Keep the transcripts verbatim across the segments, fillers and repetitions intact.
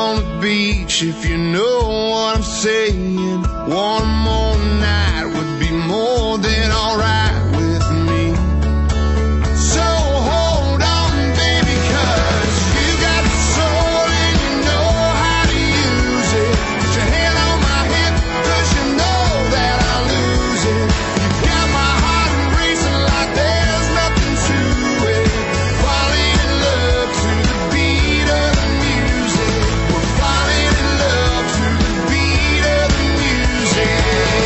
on the beach, if you know what I'm saying. One more night would be more than alright with me. So hold on, baby, 'cause you got the soul and you know how to use it. Put your hand on my hip, 'cause you know that I'll lose it. You got my heart racing like there's nothing to it. Falling in love to the beat of the music. We're falling in love to the beat of the music.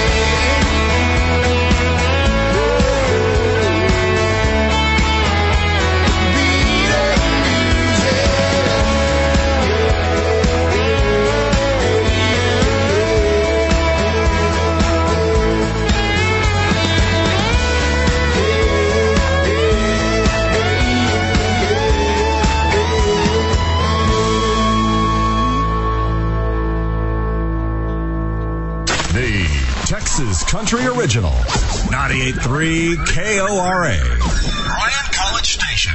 The Texas Country Original, ninety-eight point three K O R A, Bryan College Station.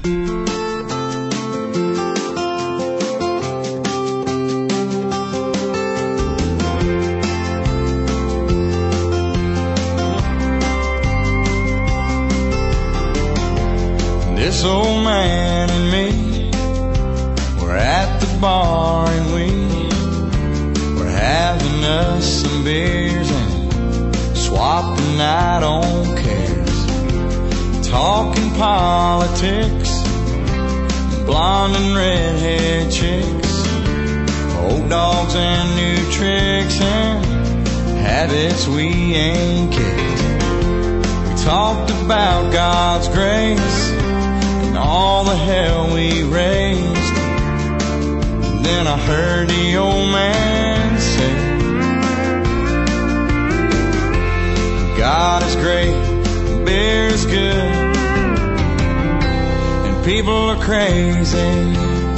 This old man and me, we're at the bar and we we're having us some beers and swapping out on cares, talking politics, blonde and redhead chicks, old dogs and new tricks and habits we ain't kicked. We talked about God's grace and all the hell we raised. And then I heard the old man say, God is great, beer is good, and people are crazy.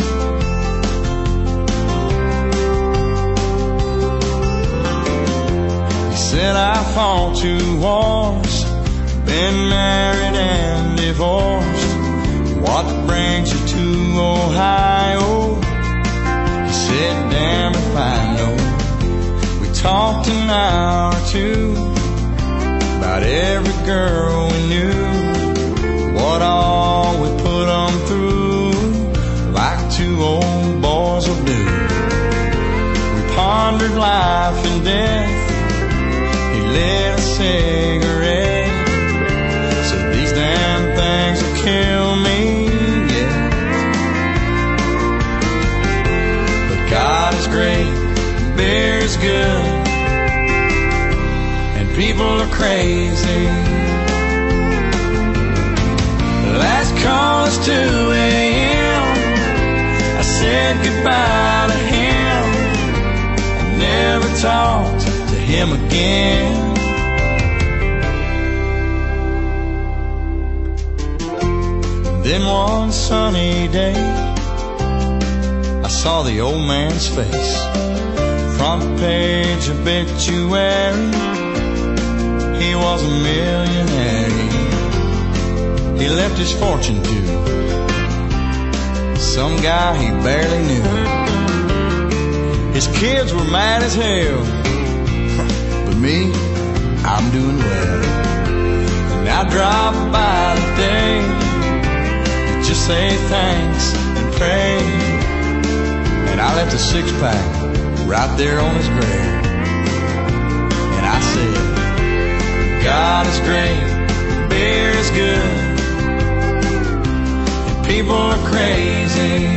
He said I fought two wars, been married and divorced. What brings you to Ohio? He said, damn if I know. We talked an hour or two about every girl we knew, what all we put them through, like two old boys will do. We pondered life and death. He lit a cigarette, said these damn things will kill me, yeah. But God is great, beer is good, people are crazy. Last call is two a.m. I said goodbye to him. I never talked to him again. Then one sunny day I saw the old man's face, front page obituary. He was a millionaire. He left his fortune to some guy he barely knew. His kids were mad as hell, but me, I'm doing well. And I drive by today to just say thanks and pray. And I left a six pack right there on his grave. And I said, God is great, beer is good, and people are crazy.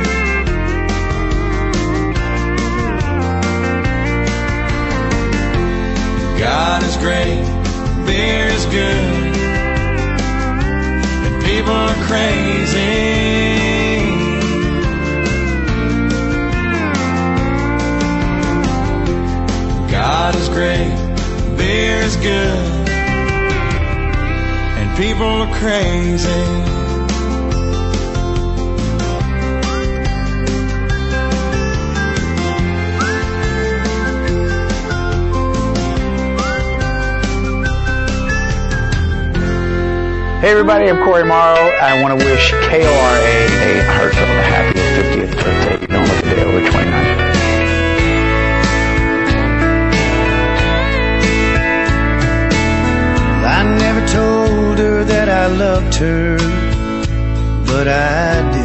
God is great, beer is good, and people are crazy. God is great, beer is good, people are crazy. Hey everybody, I'm Corey Morrow. I want to wish K O R A a heartfelt happy fiftieth birthday. You don't look a day over twenty-nine. her, but I do.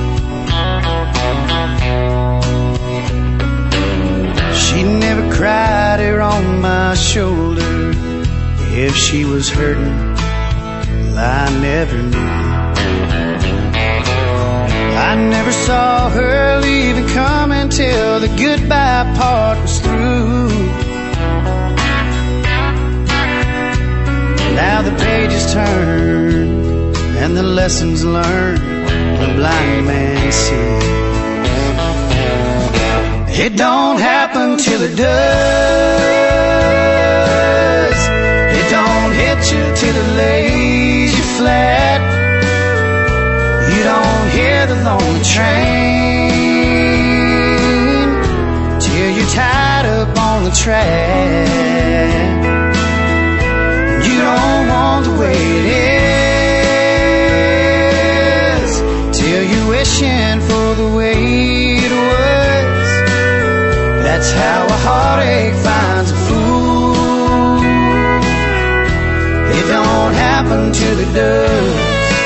She never cried her on my shoulder. If she was hurting, well, I never knew. I never saw her leaving coming till the goodbye part was through. Now the pages turn and the lessons learned, the blind man sees. It don't happen till it does. It don't hit you till it lays you flat. You don't hear the lonely train till you're tied up on the track. You don't want the way it is till you're wishing for the way it was. That's how a heartache finds a fool. It don't happen till it does.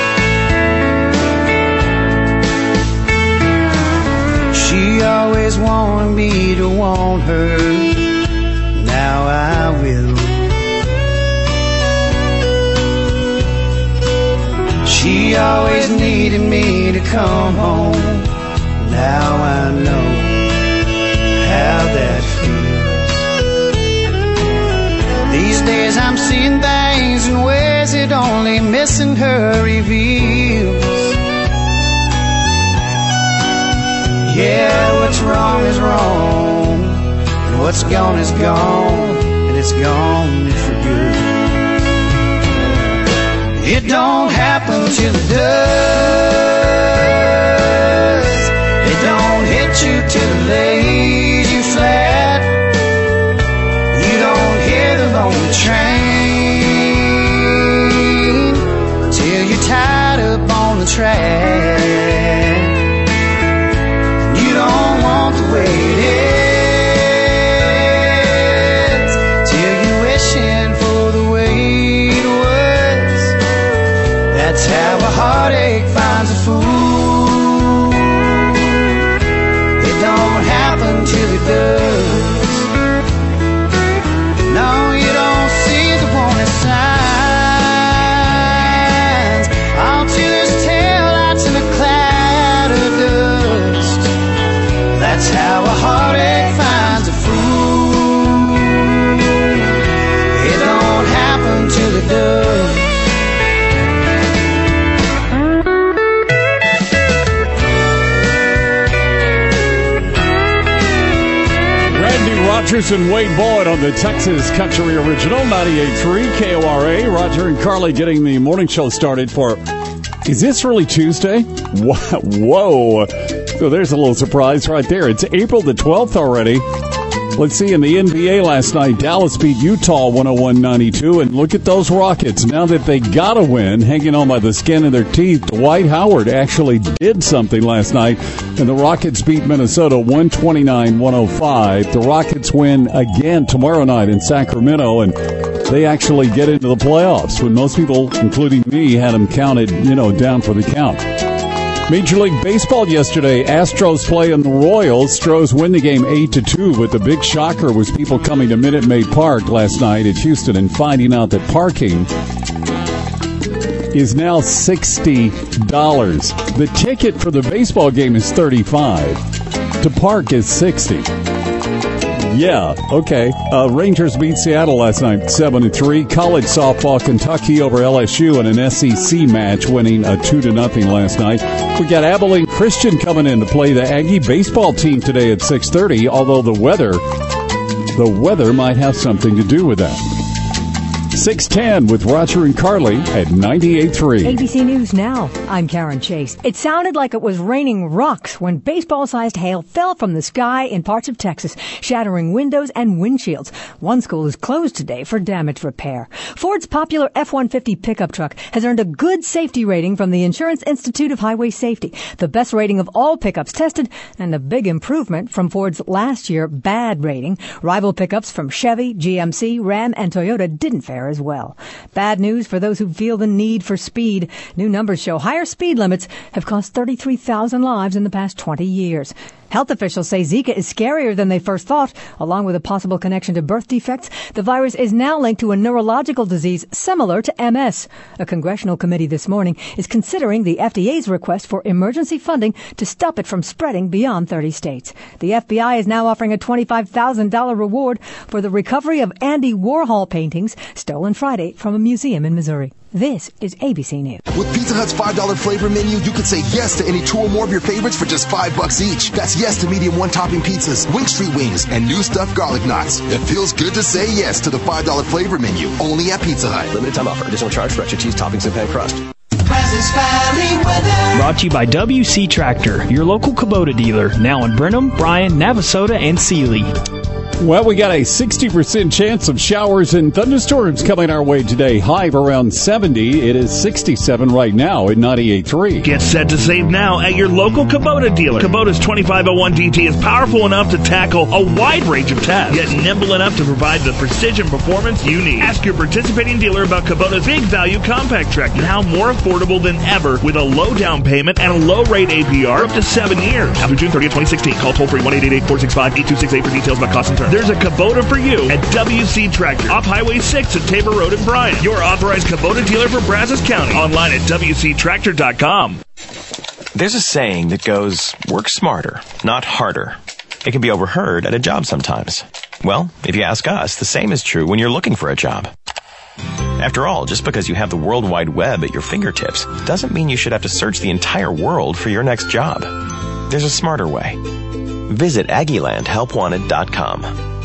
She always wanted me to want her. Now I will. She always needed me to come home. Now I know how that feels. These days I'm seeing things in ways that only missing her reveals. Yeah, what's wrong is wrong, and what's gone is gone, and it's gone for good. It don't happen till it does. It don't hit you till it lays you flat. You don't hear the lonely train till you're tied up on the track. You don't want the way it is till you're wishing for the way it was. That's how a heartache finds a fool. It don't happen till it does. No, you don't see the warning signs until there's taillights in a cloud of dust. That's how a heartache finds a fool. It don't happen till it does. Randy Rogers and Wade Boyd on the Texas Country Original ninety-eight point three K O R A. Roger and Carly getting the morning show started for, is this really Tuesday? Whoa. So there's a little surprise right there. It's April the twelfth already. Let's see, in the N B A last night, Dallas beat Utah one oh one ninety-two. And look at those Rockets. Now that they got to win, hanging on by the skin of their teeth, Dwight Howard actually did something last night. And the Rockets beat Minnesota one twenty-nine one oh five. The Rockets win again tomorrow night in Sacramento. And they actually get into the playoffs when most people, including me, had them counted, you know, down for the count. Major League Baseball yesterday, Astros playing the Royals. Stros win the game eight to two, but the big shocker was people coming to Minute Maid Park last night at Houston and finding out that parking is now sixty dollars. The ticket for the baseball game is thirty-five dollars. To park is sixty dollars. Yeah, okay. Uh, Rangers beat Seattle last night, seven to three. College softball, Kentucky over L S U in an S E C match, winning a two to nothing last night. We got Abilene Christian coming in to play the Aggie baseball team today at six thirty, although the weather, the weather might have something to do with that. six ten with Roger and Carly at ninety-eight point three. A B C News Now. I'm Karen Chase. It sounded like it was raining rocks when baseball-sized hail fell from the sky in parts of Texas, shattering windows and windshields. One school is closed today for damage repair. Ford's popular F one fifty pickup truck has earned a good safety rating from the Insurance Institute of Highway Safety, the best rating of all pickups tested, and a big improvement from Ford's last year bad rating. Rival pickups from Chevy, G M C, Ram, and Toyota didn't fare there as well. Bad news for those who feel the need for speed. New numbers show higher speed limits have cost thirty-three thousand lives in the past twenty years. Health officials say Zika is scarier than they first thought. Along with a possible connection to birth defects, the virus is now linked to a neurological disease similar to M S. A congressional committee this morning is considering the F D A's request for emergency funding to stop it from spreading beyond thirty states. The F B I is now offering a twenty-five thousand dollars reward for the recovery of Andy Warhol paintings stolen Friday from a museum in Missouri. This is A B C News. With Pizza Hut's five dollar flavor menu, you can say yes to any two or more of your favorites for just five bucks each. That's yes to medium one-topping pizzas, Wing Street wings, and new stuffed garlic knots. It feels good to say yes to the five dollar flavor menu, only at Pizza Hut. Limited time offer. Additional charge for extra cheese, toppings, and pan crust. Brazos Valley weather. Brought to you by W C Tractor, your local Kubota dealer, now in Brenham, Bryan, Navasota, and Sealy. Well, we got a sixty percent chance of showers and thunderstorms coming our way today. High of around seventy. It is sixty-seven right now at ninety-eight point three. Get set to save now at your local Kubota dealer. Kubota's twenty-five oh one D T is powerful enough to tackle a wide range of tasks, yet nimble enough to provide the precision performance you need. Ask your participating dealer about Kubota's Big Value Compact Tractor, now more affordable than ever with a low down payment and a low rate A P R up to seven years. After June thirtieth, twenty sixteen, call toll free one eight eight eight, four six five, eight two six eight for details about cost and terms. There's a Kubota for you at W C Tractor, off Highway six at Tabor Road in Bryan. Your authorized Kubota dealer for Brazos County. Online at W C tractor dot com. There's a saying that goes, work smarter, not harder. It can be overheard at a job sometimes. Well, if you ask us, the same is true when you're looking for a job. After all, just because you have the World Wide Web at your fingertips doesn't mean you should have to search the entire world for your next job. There's a smarter way. Visit Aggie Land Help Wanted dot com.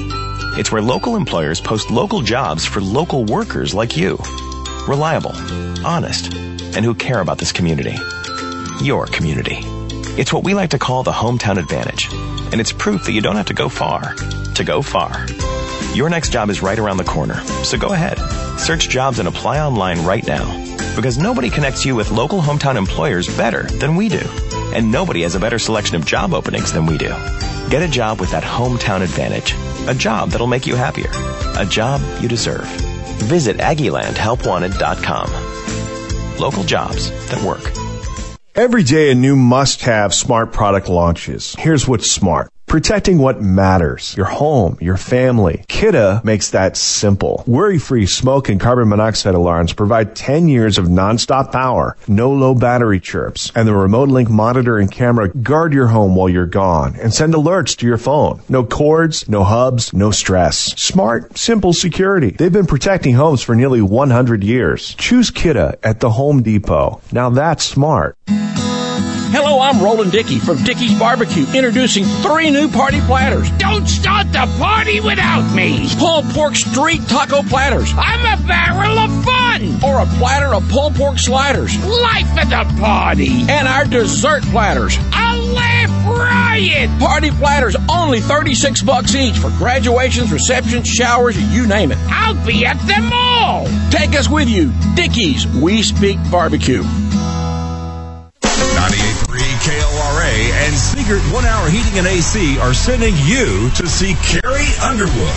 It's where local employers post local jobs for local workers like you. Reliable, honest, and who care about this community. Your community. It's what we like to call the hometown advantage. And it's proof that you don't have to go far to go far. Your next job is right around the corner. So go ahead. Search jobs and apply online right now. Because nobody connects you with local hometown employers better than we do. And nobody has a better selection of job openings than we do. Get a job with that hometown advantage. A job that'll make you happier. A job you deserve. Visit Aggie Land Help Wanted dot com. Local jobs that work. Every day a new must-have smart product launches. Here's what's smart. Protecting what matters. Your home, your family. Kidde makes that simple. Worry-free smoke and carbon monoxide alarms provide ten years of nonstop power, no low battery chirps, and the remote link monitor and camera guard your home while you're gone and send alerts to your phone. No cords, no hubs, no stress. Smart, simple security. They've been protecting homes for nearly one hundred years. Choose Kidde at the Home Depot. Now that's smart. Hello, I'm Roland Dickey from Dickey's Barbecue, introducing three new party platters. Don't start the party without me. Pulled pork street taco platters. I'm a barrel of fun. Or a platter of pulled pork sliders. Life of the party. And our dessert platters. A laugh riot. Party platters, only thirty-six bucks each for graduations, receptions, showers, you name it. I'll be at them all. Take us with you. Dickey's, we speak barbecue. ninety-eight point three K O R A and Secret One Hour Heating and A C are sending you to see Carrie Underwood.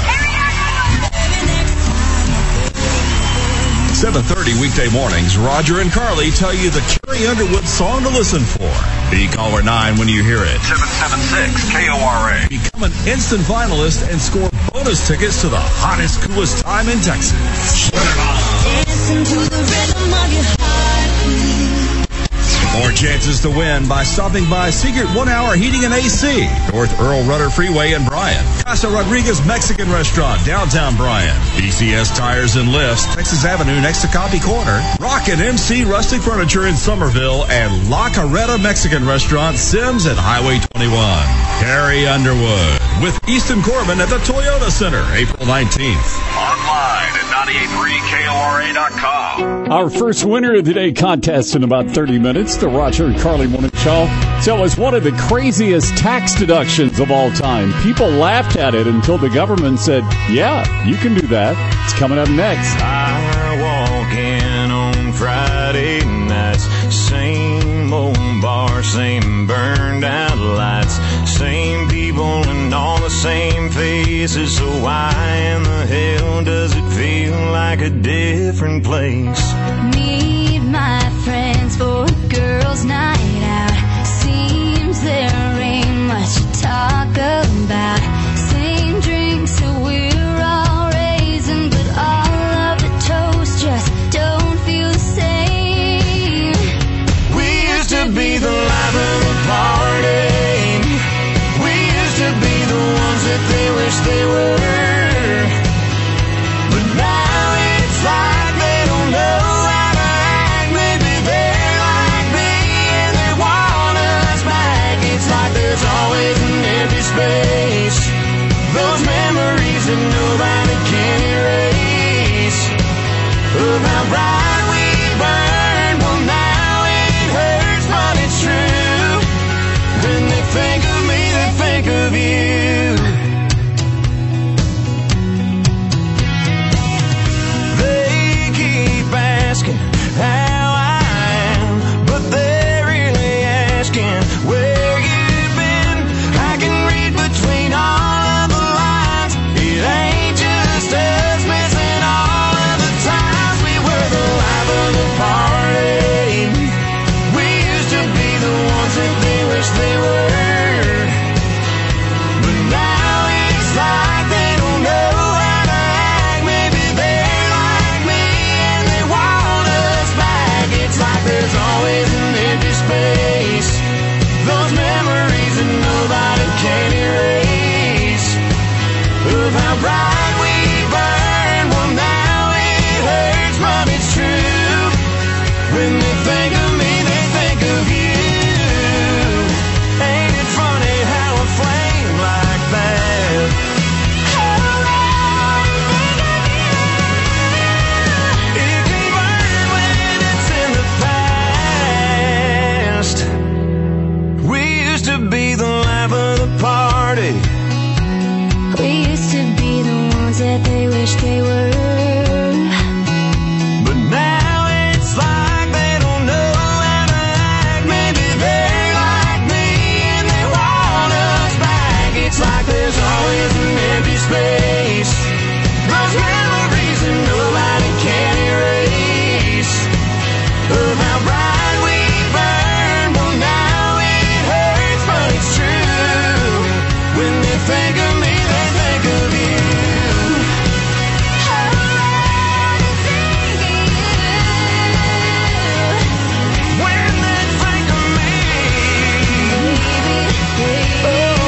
seven thirty weekday mornings, Roger and Carly tell you the Carrie Underwood song to listen for. Be caller nine when you hear it. seven seven six K O R A. Become an instant finalist and score bonus tickets to the hottest, coolest time in Texas. Listen to the rhythm of your heartbeat. More chances to win by stopping by Secret One Hour Heating and A C, North Earl Rudder Freeway in Bryan. Casa Rodriguez Mexican Restaurant, downtown Bryan. B C S Tires and Lifts, Texas Avenue next to Copy Corner. Rock and M C Rustic Furniture in Somerville, and La Carreta Mexican Restaurant, Sims at Highway twenty-one. Carrie Underwood with Easton Corbin at the Toyota Center, April nineteenth. Online at ninety-eight point three K O R A dot com. Our first winner of the day contest in about thirty minutes, the Roger and Carly Morning Show. So it was one of the craziest tax deductions of all time. People laughed at it until the government said, yeah, you can do that. It's coming up next. I walk in on Friday nights, same old bar, same burned out lights, same people and all the same faces. So why in the hell does it feel like a different place. Meet my friends for a girls' night out. Seems there ain't much to talk about. Same drinks that we're all raising, but all of the toast just don't feel the same. We used to be the life of the party. We used to be the ones that they wish they were. But now it's like they don't know how to act. Maybe they're like me and they want us back. It's like there's always an empty space. Those memories that nobody can erase. Of how bright we burned. Well, now it hurts, but it's true. When they think of me, they think of you. They keep asking how I am, but they're really asking where you've been. I can read between all of the lines. It ain't just us missing all of the times we were the life of the party. We used to be the ones that they wish they were. But now it's like they don't know how to act. Maybe they're like me and they want us back. It's like there's always an empty space. Those memories that nobody can erase. Of how bright we burned. Well, now it hurts, but it's true. When they think of me, they think of you. Ain't it funny how a flame like that? It can burn when it's in the past. We used to be the life of the party. We used to be the ones that they wish they were. But now it's like they don't know how to act. Maybe they're like me and they want us back. It's like there's always an empty space. Those memories that nobody can erase. Of how bright we burned. Well, now it hurts, but it's true. When they think of me, they think of you. When they think of me, oh,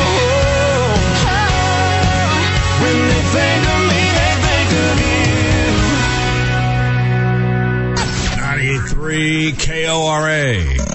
when they think of me, they think of you. ninety-eight point three K O R A.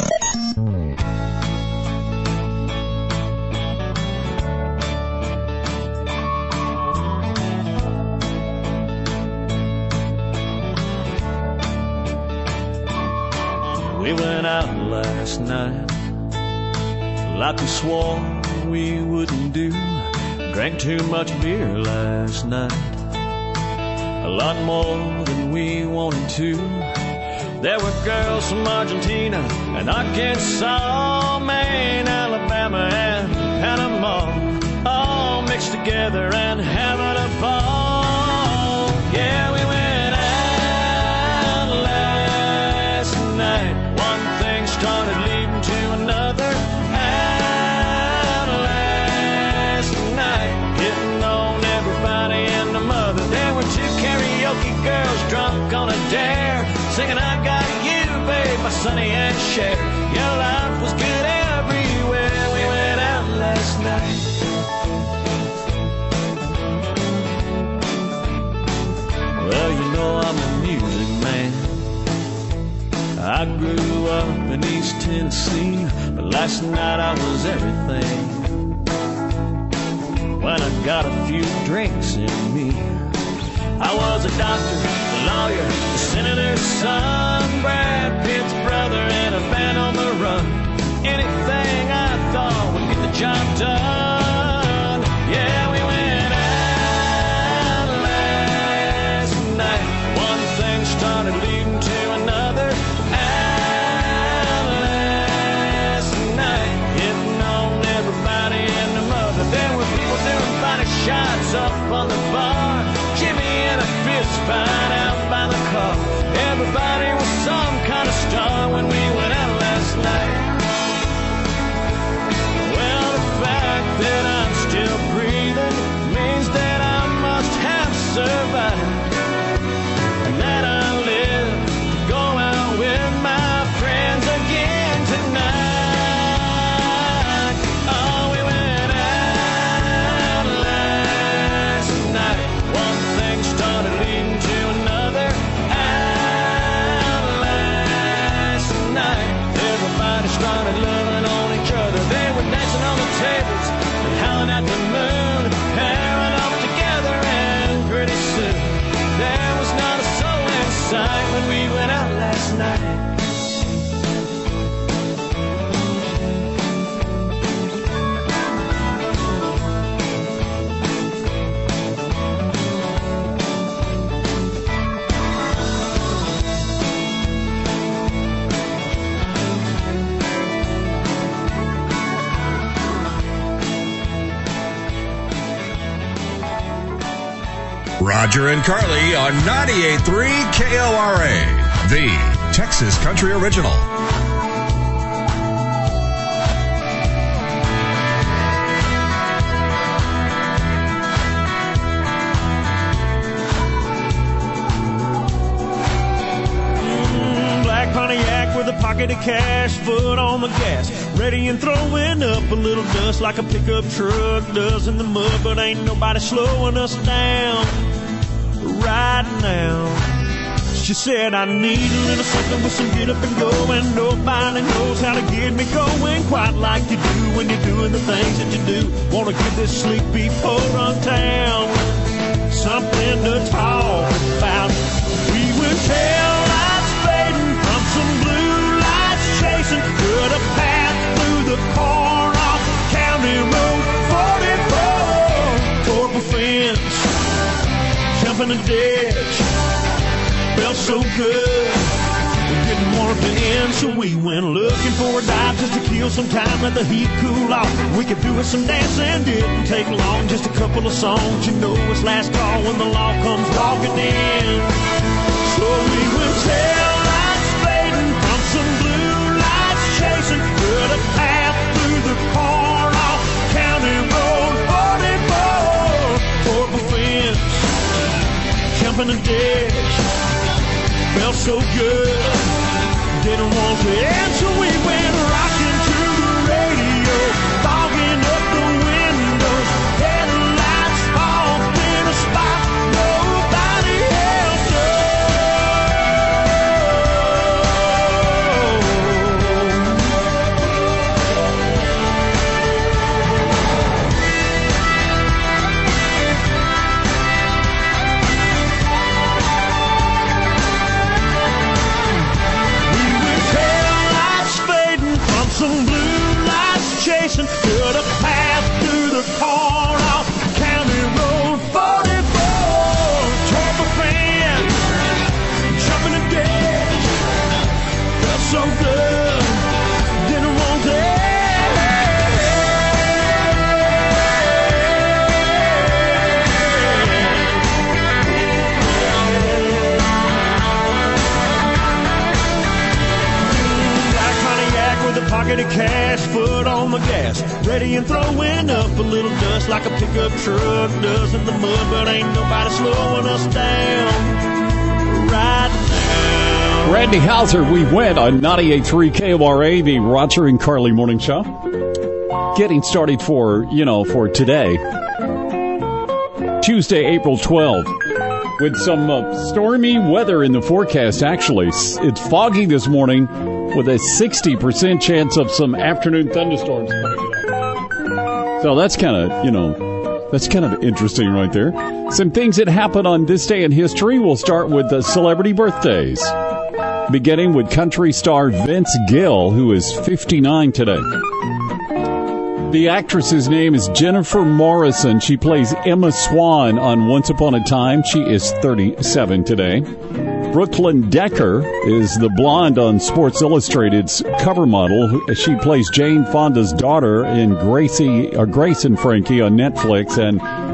We went out last night like we swore we wouldn't do. Drank too much beer last night, a lot more than we wanted to. There were girls from Argentina and Arkansas, Maine, Alabama, and Panama, all mixed together and having a ball. Yeah, we went out last night. One thing started leading to another. Out last night, hitting on everybody and the mother. There were two karaoke girls drunk on a dare, singing I Got You, babe, by Sonny and Cher. Your life was good everywhere. We went out last night. Well, you know I'm a music man. I grew up in East Tennessee, but last night I was everything. When I got a few drinks in me, I was a doctor, a lawyer, a senator's son, Brad Pitt's brother, and a band on the run. Anything I thought would get the job done. Yeah, we went out last night. One thing started leading to another. Out last night, hitting on everybody and the mother. There were people doing body shots up on the bar. Jimmy in a fist find out by the car. Everybody was some kind of star when we went out last night. Well, the fact that I'm still breathing means that I must have survived. And that I live to go out with my friends again tonight. Oh, we went out last night. One thing started leading to another. Out last night. Everybody started loving on each other. They were dancing on the tables and howling at the moon, pairing up together, and pretty soon there was not a soul in sight when we went out last night. Roger and Carly on ninety-eight point three K O R A, the Texas Country Original. Mm, black Pontiac with a pocket of cash, foot on the gas, ready and throwing up a little dust like a pickup truck does in the mud, but ain't nobody slowing us down right now. She said I need a little something with some get up and go, and nobody knows how to get me going quite like you do when you're doing the things that you do. Wanna give this sleepy poor run town something to talk about. We will tell lights fading from some blue lights chasing, cut a path through the corn off County Road forty-four, tore up a fence, jumping a ditch, felt so good, we didn't want it to end, so we went looking for a dive just to kill some time, let the heat cool off. We could do with some dancing, didn't take long, just a couple of songs, you know it's last call when the law comes walking in. So we went tail lights fading from some blue lights chasing, cut a path through the corn off County Road forty-four, tore up a fence, jumping a ditch, felt so good, didn't want to end, so we went rocking to the radio, fogging up the windows, headlights off in a spot nobody else some blue lights chasing, cut a path through the corn off County Road forty-four, tore up a fence, jumping a ditch, felt so good, didn't want to end. Pocket of cash, foot on the gas, ready and throwing up a little dust like a pickup truck does in the mud, but ain't nobody slowing us down right now. Randy Hauser, we went on ninety-eight point three K O R A, the Roger and Carly Morning Show. Getting started for, you know, for today, Tuesday, April twelfth, with some uh, stormy weather in the forecast, actually. It's foggy this morning, with a sixty percent chance of some afternoon thunderstorms. So that's kind of, you know, that's kind of interesting right there. Some things that happen on this day in history. We'll start with the celebrity birthdays, beginning with country star Vince Gill, who is fifty-nine today. The actress's name is Jennifer Morrison. She plays Emma Swan on Once Upon a Time. She is thirty-seven today. Brooklyn Decker is the blonde on Sports Illustrated's cover model. She plays Jane Fonda's daughter in Gracie, or Grace and Frankie on Netflix. And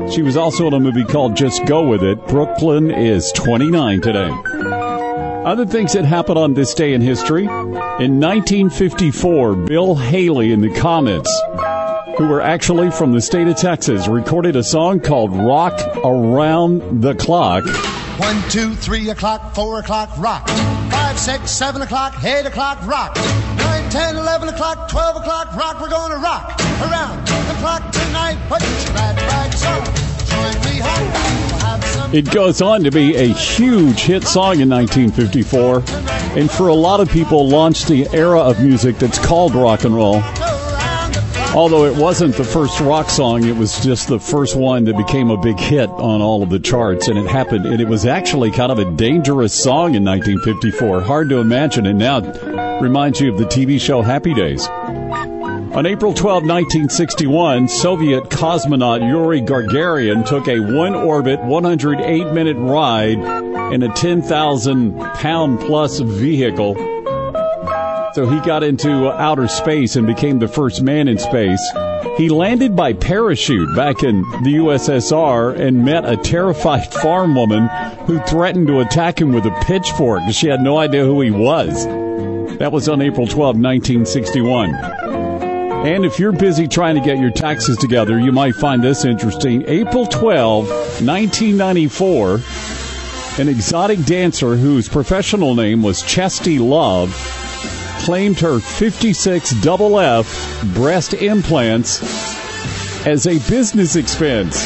She was also in a movie called Just Go With It. Brooklyn is twenty-nine today. Other things that happened on this day in history. In nineteen fifty-four, Bill Haley and the Comets, who were actually from the state of Texas, recorded a song called Rock Around the Clock. One, two, three o'clock, four o'clock, rock. Five, six, seven o'clock, eight o'clock, rock. Nine, ten, eleven o'clock, twelve o'clock, rock. We're gonna rock around the clock tonight. Put your glad rags on. Join me home. We'll have some. It goes on to be a huge hit song in nineteen fifty-four, and for a lot of people launched the era of music that's called rock and roll. Although it wasn't the first rock song, it was just the first one that became a big hit on all of the charts, and it happened, and it was actually kind of a dangerous song in nineteen fifty-four. Hard to imagine, and now it reminds you of the T V show Happy Days. On April twelfth, nineteen sixty-one, Soviet cosmonaut Yuri Gagarin took a one-orbit, one hundred eight minute ride in a ten thousand pound plus vehicle. So he got into outer space and became the first man in space. He landed by parachute back in the U S S R and met a terrified farm woman who threatened to attack him with a pitchfork because she had no idea who he was. That was on April twelfth, nineteen sixty-one. And if you're busy trying to get your taxes together, you might find this interesting. April twelfth, nineteen ninety-four, an exotic dancer whose professional name was Chesty Love claimed her fifty-six double F breast implants as a business expense.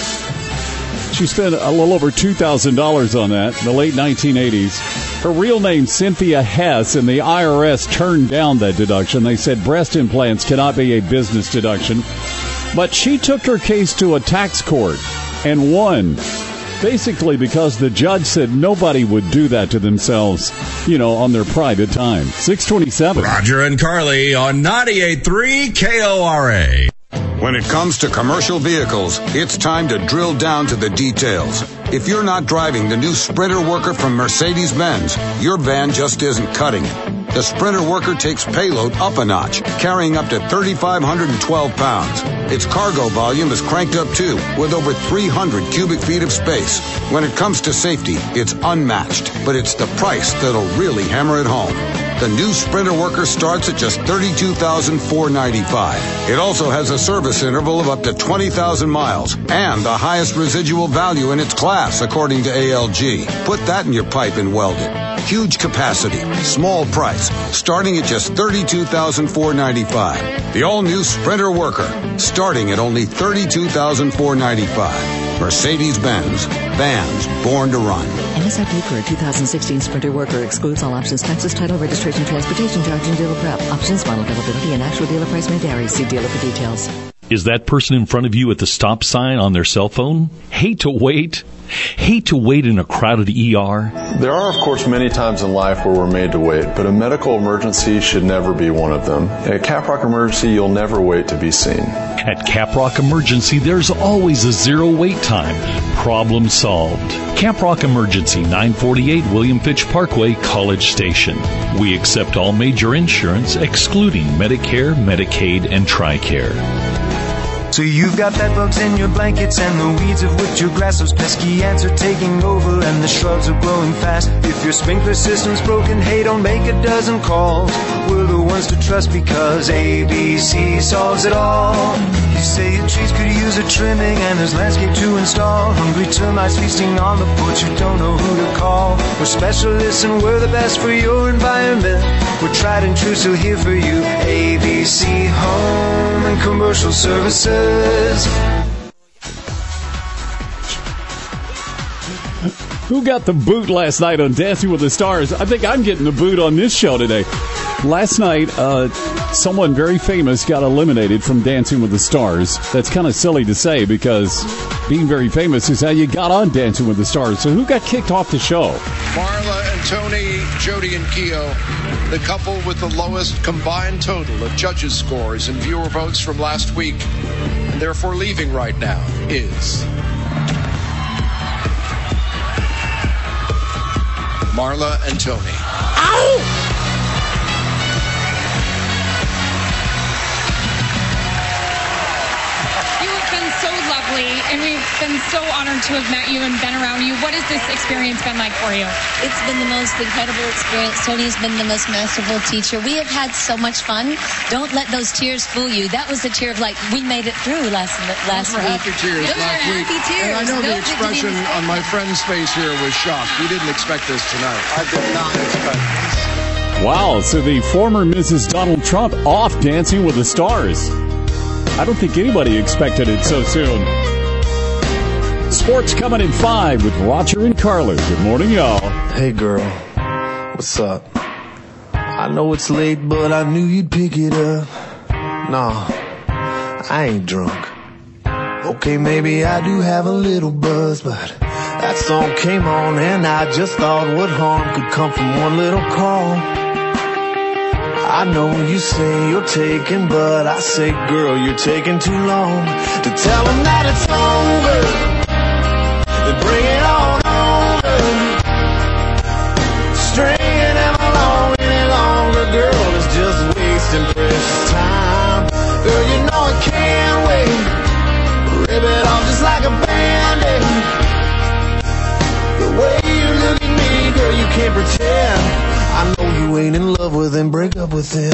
She spent a little over two thousand dollars on that in the late nineteen eighties. Her real name, Cynthia Hess, and the I R S turned down that deduction. They said breast implants cannot be a business deduction. But she took her case to a tax court and won. Basically because the judge said nobody would do that to themselves, you know, on their private time. six twenty-seven. Roger and Carly on ninety-eight point three K O R A. When it comes to commercial vehicles, it's time to drill down to the details. If you're not driving the new Sprinter Worker from Mercedes-Benz, your van just isn't cutting it. The Sprinter Worker takes payload up a notch, carrying up to three thousand five hundred twelve pounds. Its cargo volume is cranked up too, with over three hundred cubic feet of space. When it comes to safety, it's unmatched, but it's the price that'll really hammer it home. The new Sprinter Worker starts at just thirty-two thousand four hundred ninety-five dollars. It also has a service interval of up to twenty thousand miles and the highest residual value in its class, according to A L G. Put that in your pipe and weld it. Huge capacity, small price, starting at just thirty-two thousand four hundred ninety-five dollars. The all-new Sprinter Worker, starting at only thirty-two thousand four hundred ninety-five dollars. Mercedes-Benz, vans born to run. M S R P for a two thousand sixteen Sprinter Worker excludes all options, taxes, title, registration, transportation charge, and dealer prep. Options, model availability, and actual dealer price may vary. See dealer for details. Is that person in front of you at the stop sign on their cell phone? Hate to wait? Hate to wait in a crowded E R? There are, of course, many times in life where we're made to wait, but a medical emergency should never be one of them. At Caprock Emergency, you'll never wait to be seen. At Caprock Emergency, there's always a zero wait time. Problem solved. Caprock Emergency, nine forty-eight William Fitch Parkway, College Station. We accept all major insurance, excluding Medicare, Medicaid, and TRICARE. So you've got bed bugs in your blankets and the weeds of which your grass, those pesky ants are taking over and the shrubs are growing fast. If your sprinkler system's broken, hey, don't make a dozen calls. We're the ones to trust because A B C solves it all. You say your trees could use a trimming and there's landscape to install. Hungry termites feasting on the porch, you don't know who to call. We're specialists and we're the best for your environment. We're tried and true, so here for you. A B C Home and Commercial Services. Who got the boot last night on Dancing with the Stars? I think I'm getting the boot on this show today. Last night, uh, someone very famous got eliminated from Dancing with the Stars. That's kind of silly to say because being very famous is how you got on Dancing with the Stars. So who got kicked off the show? Marla and Tony, Jody and Keo, the couple with the lowest combined total of judges' scores and viewer votes from last week, and therefore leaving right now, is Marla and Tony. Ow! You have been so lovely and we've been so honored to have met you and been around you. What has this experience been like for you? It's been the most incredible experience. Tony's been the most masterful teacher. We have had so much fun. Don't let those tears fool you. That was the tear of like, we made it through last last Those were week. happy tears Those last were week. happy tears. And I know the Those didn't expression even- on my friend's face here was shocked. We didn't expect this tonight. I did not expect this. Wow, so the former Missus Donald Trump off Dancing with the Stars. I don't think anybody expected it so soon. Sports coming in five with Roger and Carly. Good morning, y'all. Hey, girl. What's up? I know it's late, but I knew you'd pick it up. Nah, I ain't drunk. Okay, maybe I do have a little buzz, but that song came on and I just thought what harm could come from one little call. I know you say you're taking, but I say, girl, you're taking too long to tell them that it's over. Then bring it on over. Stringing them along any longer, girl, is just wasting precious time. Girl, you know I can't wait. Rip it off just like a band-aid. The way you look at me, girl, you can't pretend. I know you ain't in love with him, break up with him.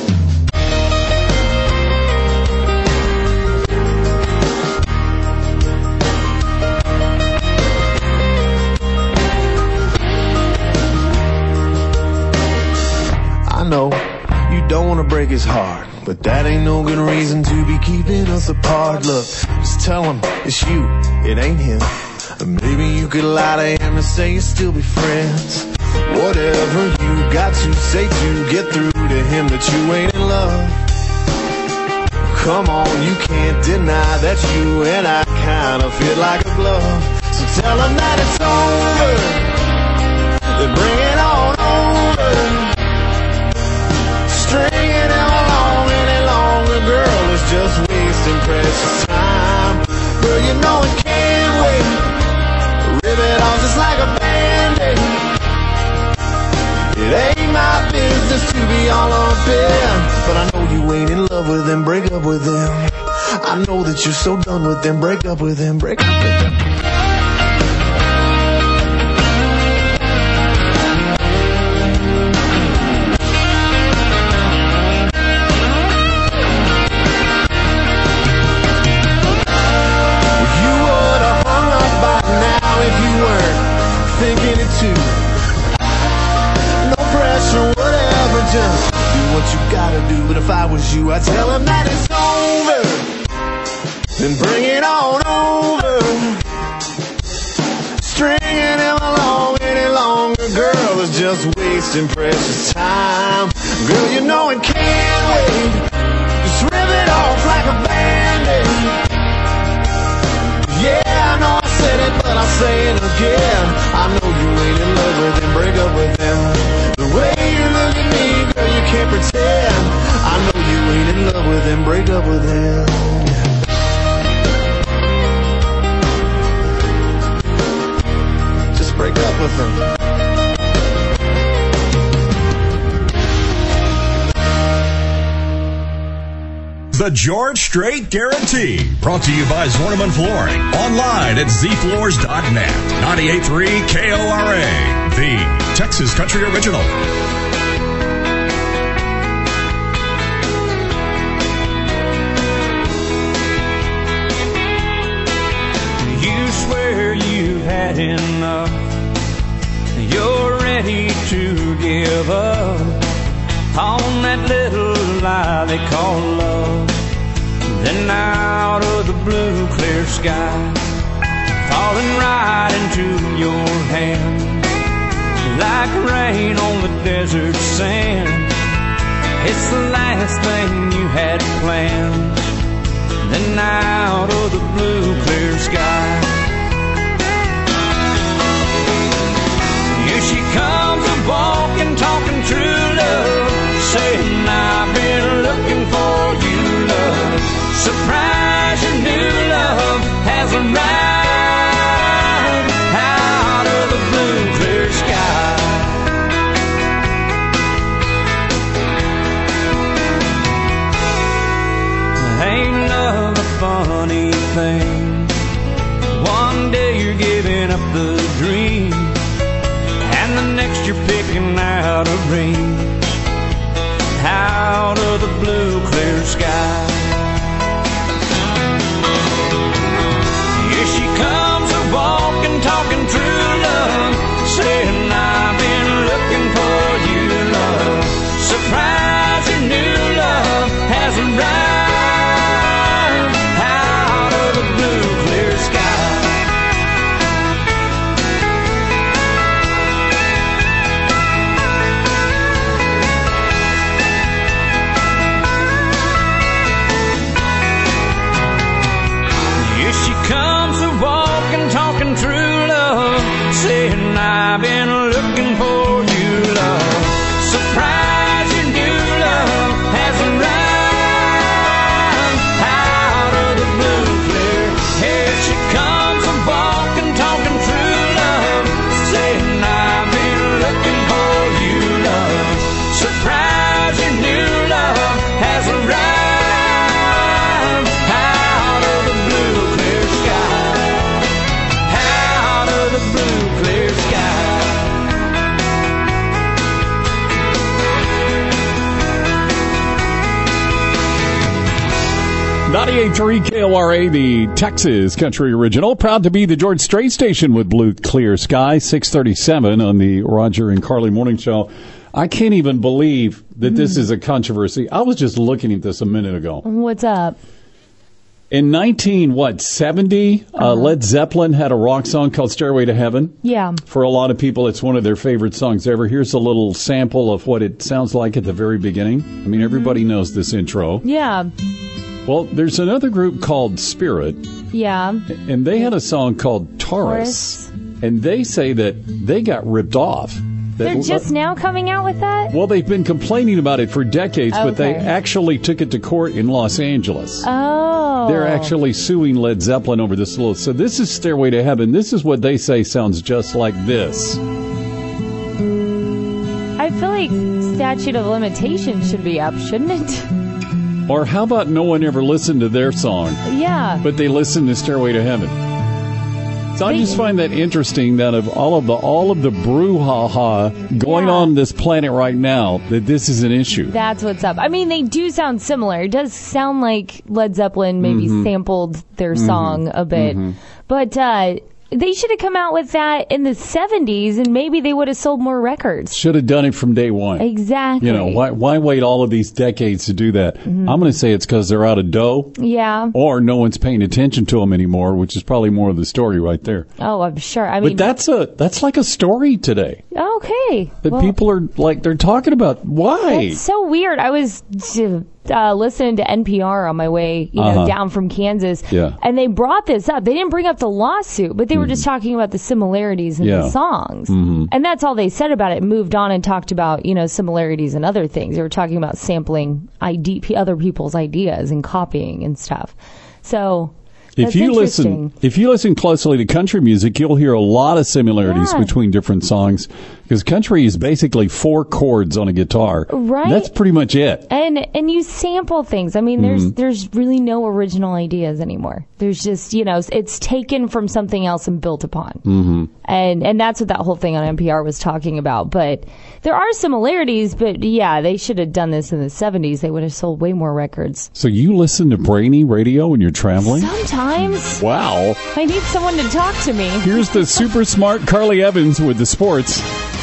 I know you don't want to break his heart, but that ain't no good reason to be keeping us apart. Look, just tell him it's you, it ain't him. Maybe you could lie to him and say you'll still be friends. Whatever you got to say to get through to him that you ain't in love. Come on, you can't deny that you and I kind of fit like a glove. So tell him that it's over, then bring it on over. Stringing him along any longer, girl, is just wasting precious time. Girl, you know it can't wait. Rip it off just like a band-aid. It ain't my business to be all up in, but I know you ain't in love with him, break up with him. I know that you're so done with him, break up with him, break up with him. You would have hung up by now if you weren't thinking it too. Pressure, whatever, just do what you gotta do. But if I was you, I'd tell him that it's over, then bring it on over. Stringing him along any longer, girl, is just wasting precious time. Girl, you know it can't wait. Just rip it off like a band-aid. Yeah, I know I said it, but I'll say it again. I know you ain't in love with him, break up with him. The way you look at me, girl, you can't pretend. I know you ain't in love with him, break up with him. Just break up with him. The George Strait Guarantee, brought to you by Zorneman Flooring. Online at z floors dot net. ninety-eight point three K O R A, the Texas Country Original. You swear you've had enough. You're ready to give up on that little lie they call love. Then out of the blue clear sky, falling right into your hand, like rain on the desert sand. It's the last thing you had planned. Then out of the blue clear sky, here she comes a walking, talking true love, saying I've been looking for you, love. Surprise, your new love has arrived out of the blue clear sky. Ain't love a funny thing? one day you're giving up the dream, and the next you're picking out a ring out of the blue clear sky. Here she comes a walking, talking true love, saying I've been looking for you, love. Surprise, your new love has arrived out of the blue clear sky. Here she comes a walking, talking true love, saying I've been looking for you, love. Surprise, your new love has arrived out of the blue clear. Here she comes a walking, talking true love, saying I've been looking for you, love. Surprise, your new love has arrived out of the blue clear sky, out of the blue clear sky. ninety-eight point three K O R A, the Texas Country Original. Proud to be the George Strait station with Blue Clear Sky. six thirty-seven on the Roger and Carly Morning Show. I can't even believe that this is a controversy. I was just looking at this a minute ago. What's up? In nineteen, what, seventy, uh-huh. uh, Led Zeppelin had a rock song called Stairway to Heaven. Yeah. For a lot of people, it's one of their favorite songs ever. Here's a little sample of what it sounds like at the very beginning. I mean, everybody mm-hmm. knows this intro. Yeah. Well, there's another group called Spirit. Yeah. And they had a song called Taurus. Taurus. And they say that they got ripped off. They're that, just now coming out with that? Well, they've been complaining about it for decades, okay. but they actually took it to court in Los Angeles. Oh. They're actually suing Led Zeppelin over this little... So this is Stairway to Heaven. This is what they say sounds just like this. I feel like statute of limitations should be up, shouldn't it? Or how about no one ever listened to their song? Yeah. But they listened to Stairway to Heaven. So I just find that interesting that of all of the all of the brouhaha going yeah. on this planet right now, that this is an issue. That's what's up. I mean, they do sound similar. It does sound like Led Zeppelin maybe mm-hmm. sampled their mm-hmm. song a bit. Mm-hmm. But uh, they should have come out with that in the seventies, and maybe they would have sold more records. Should have done it from day one. Exactly. You know, why why wait all of these decades to do that? Mm-hmm. I'm going to say it's because they're out of dough. Yeah. Or no one's paying attention to them anymore, which is probably more of the story right there. Oh, I'm sure. I mean, but that's a that's like a story today. Okay. That well, people are like they're talking about. Why? That's so weird. I was uh, listening to N P R on my way, you know, uh-huh. down from Kansas, yeah. and they brought this up. They didn't bring up the lawsuit, but they mm-hmm. were just talking about the similarities in yeah. the songs, mm-hmm. and that's all they said about it. Moved on and talked about, you know, similarities and other things. They were talking about sampling I D, other people's ideas and copying and stuff. So. If you listen, if you listen closely to country music, you'll hear a lot of similarities yeah. between different songs, because country is basically four chords on a guitar. Right. That's pretty much it. And and you sample things. I mean, there's mm-hmm. there's really no original ideas anymore. There's just, you know, it's taken from something else and built upon. Mm-hmm. And and that's what that whole thing on N P R was talking about. But there are similarities, but yeah, they should have done this in the seventies. They would have sold way more records. So you listen to Brainy radio when you're traveling? Sometimes. Wow. I need someone to talk to me. Here's the super smart Carly Evans with the sports.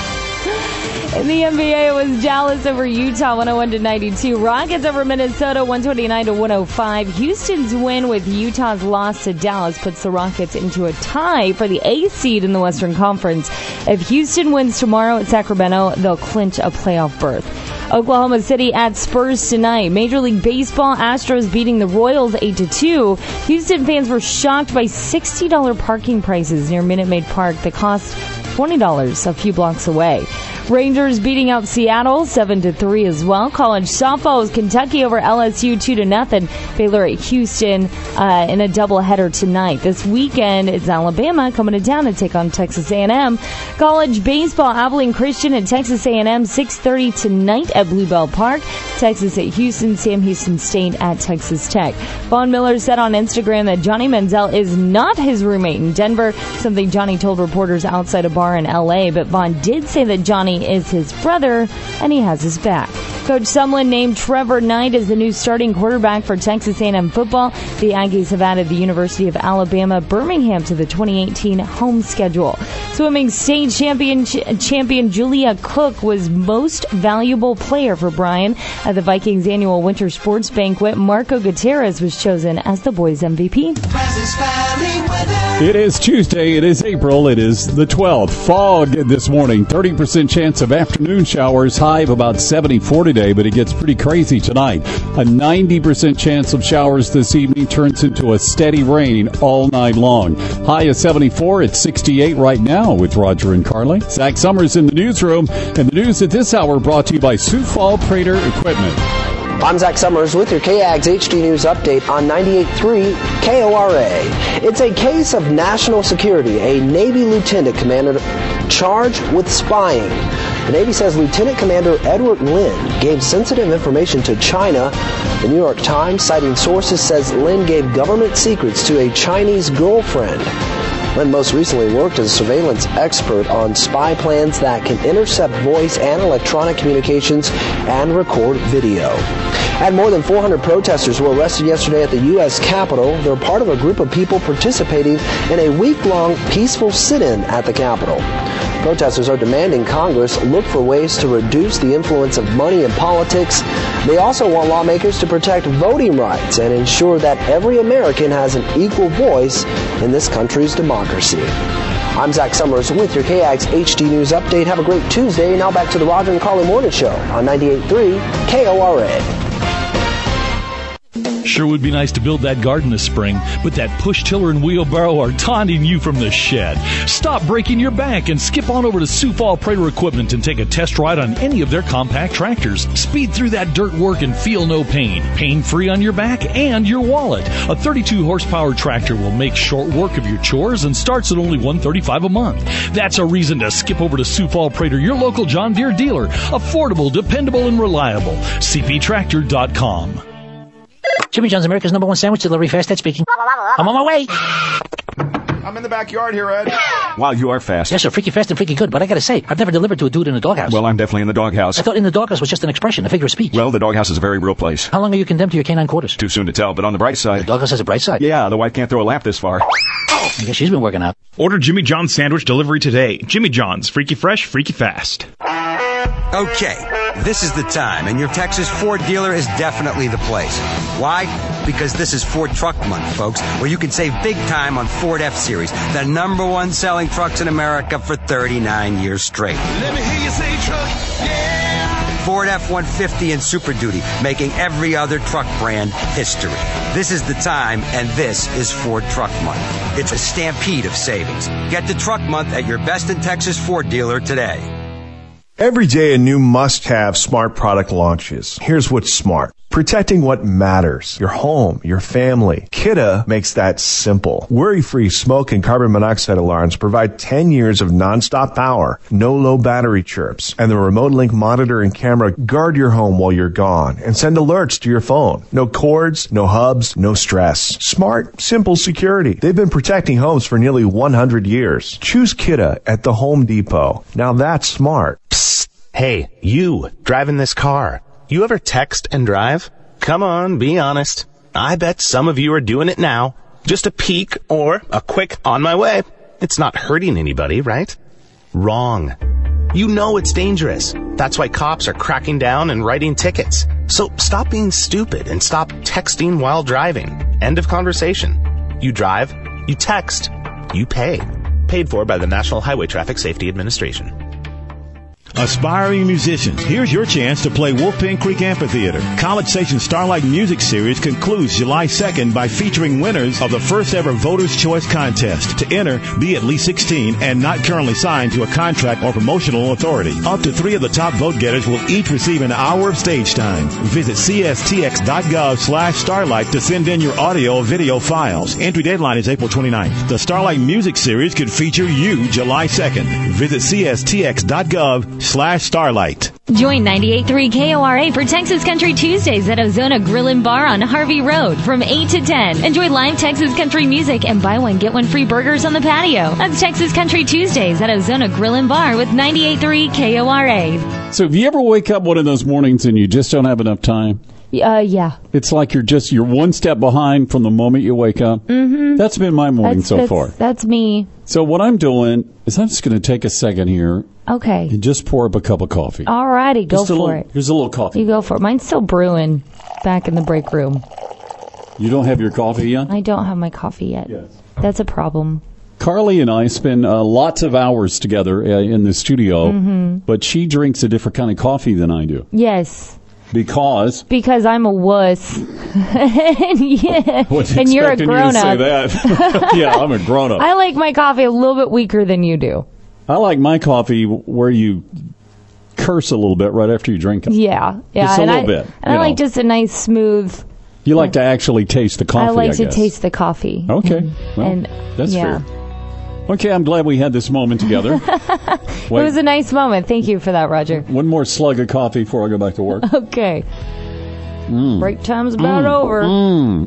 In the N B A, it was Dallas over Utah, one oh one to ninety-two. Rockets over Minnesota, one twenty-nine to one oh five. Houston's win with Utah's loss to Dallas puts the Rockets into a tie for the A seed in the Western Conference. If Houston wins tomorrow at Sacramento, they'll clinch a playoff berth. Oklahoma City at Spurs tonight. Major League Baseball, Astros beating the Royals eight to two. Houston fans were shocked by sixty dollars parking prices near Minute Maid Park that cost twenty dollars a few blocks away. Rangers beating out Seattle seven to three as well. College softball was Kentucky over L S U two to nothing. Baylor at Houston uh, in a doubleheader tonight. This weekend it's Alabama coming to town to take on Texas A and M. College baseball, Abilene Christian at Texas A and M six thirty tonight at Bluebell Park. Texas at Houston, Sam Houston State at Texas Tech. Von Miller said on Instagram that Johnny Manziel is not his roommate in Denver, something Johnny told reporters outside a bar in L A, but Von did say that Johnny is his brother and he has his back. Coach Sumlin named Trevor Knight as the new starting quarterback for Texas A and M football. The Aggies have added the University of Alabama Birmingham to the twenty eighteen home schedule. Swimming state champion champion Julia Cook was most valuable player for Bryan. At the Vikings annual winter sports banquet, Marco Gutierrez was chosen as the boys' M V P. It is Tuesday. It is April. It is the twelfth. Fog this morning. thirty percent chance of afternoon showers. High of about seventy-four today, but it gets pretty crazy tonight. A ninety percent chance of showers this evening turns into a steady rain all night long. High of seventy-four. It's sixty-eight right now with Roger and Carly. Zach Summers in the newsroom. And the news at this hour brought to you by Sioux Fall Prater Equipment. I'm Zach Summers with your K A G S H D News update on ninety-eight point three K O R A. It's a case of national security. A Navy lieutenant commander charged with spying. The Navy says Lieutenant Commander Edward Lin gave sensitive information to China. The New York Times, citing sources, says Lin gave government secrets to a Chinese girlfriend. Lin most recently worked as a surveillance expert on spy plans that can intercept voice and electronic communications and record video. And more than four hundred protesters were arrested yesterday at the U S Capitol. They're part of a group of people participating in a week-long peaceful sit-in at the Capitol. Protesters are demanding Congress look for ways to reduce the influence of money in politics. They also want lawmakers to protect voting rights and ensure that every American has an equal voice in this country's democracy. I'm Zach Summers with your K A G S H D News update. Have a great Tuesday. Now back to the Roger and Carly Morning Show on ninety-eight point three K O R A. Sure would be nice to build that garden this spring, but that push tiller and wheelbarrow are taunting you from the shed. Stop breaking your bank and skip on over to Sioux Fall Prater Equipment and take a test ride on any of their compact tractors. Speed through that dirt work and feel no pain. Pain-free on your back and your wallet. A thirty-two horsepower tractor will make short work of your chores and starts at only one hundred thirty-five dollars a month. That's a reason to skip over to Sioux Fall Prater, your local John Deere dealer. Affordable, dependable, and reliable. C P tractor dot com. Jimmy John's, America's number one sandwich delivery, fast Ed speaking. I'm on my way. I'm in the backyard here, Ed. Wow, you are fast. Yes, sir. Freaky fast and freaky good. But I gotta say, I've never delivered to a dude in a doghouse. Well, I'm definitely in the doghouse. I thought in the doghouse was just an expression, a figure of speech. Well, the doghouse is a very real place. How long are you condemned to your canine quarters? Too soon to tell, but on the bright side... The doghouse has a bright side? Yeah, the wife can't throw a laugh this far. I guess she's been working out. Order Jimmy John's sandwich delivery today. Jimmy John's. Freaky fresh, freaky fast. Okay, this is the time, and your Texas Ford dealer is definitely the place. Why? Because this is Ford Truck Month, folks, where you can save big time on Ford F-Series, the number one selling trucks in America for thirty-nine years straight. Let me hear you say truck, yeah! Ford F one fifty and Super Duty, making every other truck brand history. This is the time, and this is Ford Truck Month. It's a stampede of savings. Get the Truck Month at your best in Texas Ford dealer today. Every day a new must-have smart product launches. Here's what's smart. Protecting what matters. Your home, your family. Kidde makes that simple. Worry-free smoke and carbon monoxide alarms provide ten years of nonstop power, no low battery chirps, and the remote link monitor and camera guard your home while you're gone and send alerts to your phone. No cords, no hubs, no stress. Smart, simple security. They've been protecting homes for nearly one hundred years. Choose Kidde at the Home Depot. Now that's smart. Psst. Hey, you, driving this car. You ever text and drive? Come on, be honest. I bet some of you are doing it now. Just a peek or a quick on my way. It's not hurting anybody, right? Wrong. You know it's dangerous. That's why cops are cracking down and writing tickets. So stop being stupid and stop texting while driving. End of conversation. You drive, you text, you pay. Paid for by the National Highway Traffic Safety Administration. Aspiring musicians, here's your chance to play Wolfpen Creek Amphitheater. College Station Starlight Music Series concludes July second by featuring winners of the first ever Voters' Choice Contest. To enter, be at least sixteen and not currently signed to a contract or promotional authority. Up to three of the top vote getters will each receive an hour of stage time. Visit cstx.gov slash starlight to send in your audio or video files. Entry deadline is April twenty-ninth. The Starlight Music Series could feature you July second. Visit cstx.gov slash starlight. Join ninety-eight point three K O R A for Texas Country Tuesdays at Ozona Grill and Bar on Harvey Road from eight to ten. Enjoy live Texas country music and buy one, get one free burgers on the patio. That's Texas Country Tuesdays at Ozona Grill and Bar with ninety-eight point three K O R A. So if you ever wake up one of those mornings and you just don't have enough time? Uh, yeah. It's like you're just, you're one step behind from the moment you wake up. Mm-hmm. That's been my morning that's, so that's, far. That's me. So what I'm doing is I'm just going to take a second here. Okay. And just pour up a cup of coffee. All righty, go just for little, it. Here's a little coffee. You go for it. Mine's still brewing back in the break room. You don't have your coffee yet? I don't have my coffee yet. Yes. That's a problem. Carly and I spend uh, lots of hours together uh, in the studio, mm-hmm. but she drinks a different kind of coffee than I do. Yes. Because? Because I'm a wuss. and yeah, and you're a grown-up. You to say that. Yeah, I'm a grown-up. I like my coffee a little bit weaker than you do. I like my coffee where you curse a little bit right after you drink it. Yeah, yeah. Just a and little I, bit. And I know. like just a nice, smooth... You like to actually taste the coffee, I like I to guess. taste the coffee. Okay. And, well, and, that's yeah. fair. Okay, I'm glad we had this moment together. It was a nice moment. Thank you for that, Roger. One more slug of coffee before I go back to work. Okay. Mm. Break time's about mm. over. Mm.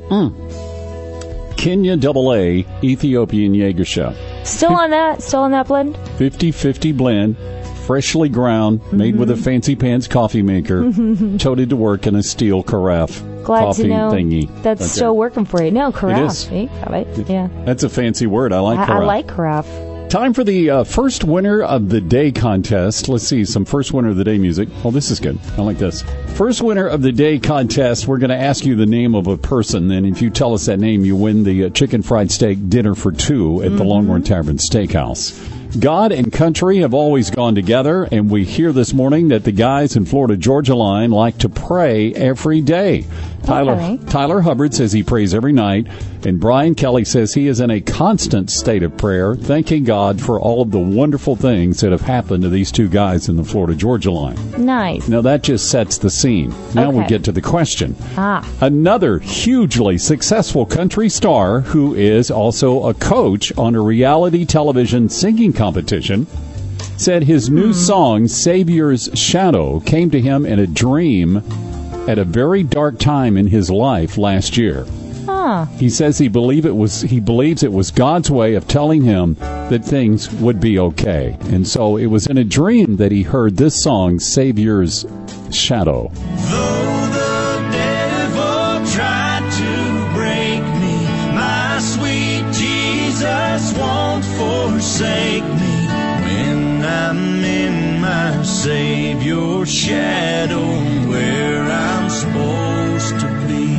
Mm. Kenya Double A Ethiopian Jägerschaft. Still on that? Still on that blend? fifty-fifty blend, freshly ground, mm-hmm. made with a fancy pants coffee maker, toted to work in a steel carafe. Glad coffee to know thingy. that's right still there. working for you. No, carafe. It is. Eh? Got it. Yeah. That's a fancy word. I like I, carafe. I like carafe. Time for the uh, first winner of the day contest. Let's see, some first winner of the day music. Oh, this is good. I like this. First winner of the day contest, we're going to ask you the name of a person, and if you tell us that name, you win the uh, chicken fried steak dinner for two at mm-hmm. the Longhorn Tavern Steakhouse. God and country have always gone together, and we hear this morning that the guys in Florida Georgia Line like to pray every day. Tyler okay. Tyler Hubbard says he prays every night, and Brian Kelly says he is in a constant state of prayer, thanking God for all of the wonderful things that have happened to these two guys in the Florida Georgia Line. Nice. Now that just sets the scene. Now okay. we get to the question. Ah. Another hugely successful country star who is also a coach on a reality television singing competition said his new mm. song, Savior's Shadow, came to him in a dream at a very dark time in his life last year. Huh. He says he believe it was he believes it was God's way of telling him that things would be okay. And so it was in a dream that he heard this song, Savior's Shadow. Though the devil tried to break me, my sweet Jesus won't forsake me. When I'm in my Savior's shadow, where I'm supposed to be,